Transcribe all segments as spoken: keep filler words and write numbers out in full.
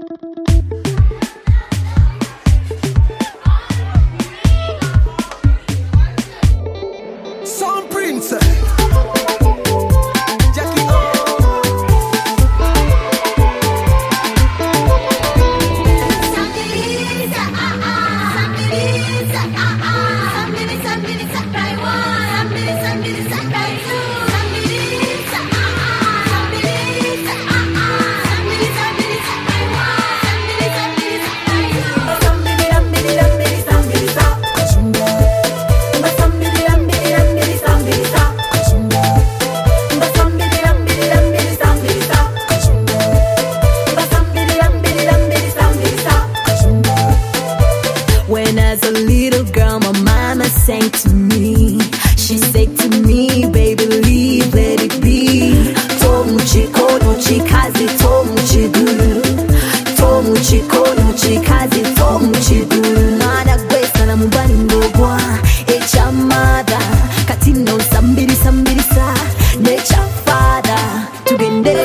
Sound Prince. When as a little girl, my mama sang to me. She said to me, baby, leave, let it be. Tomuchi konochi kazi tomuchi duru. Tomuchi konochi kazi tomuchi duru. Nada gwesa na mubani ngogwa. Echa mada, katino sambiri sambiri sa. Necha fada, tugende.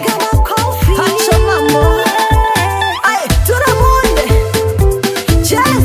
Yeah.